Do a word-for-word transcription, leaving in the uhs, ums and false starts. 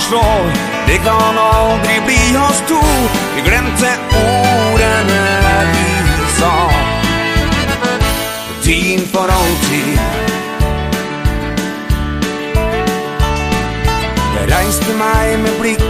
forstår. Det kan aldri bli oss to. Vi glemte ordene vi sa. Din for alltid. Jeg reiste meg med blikk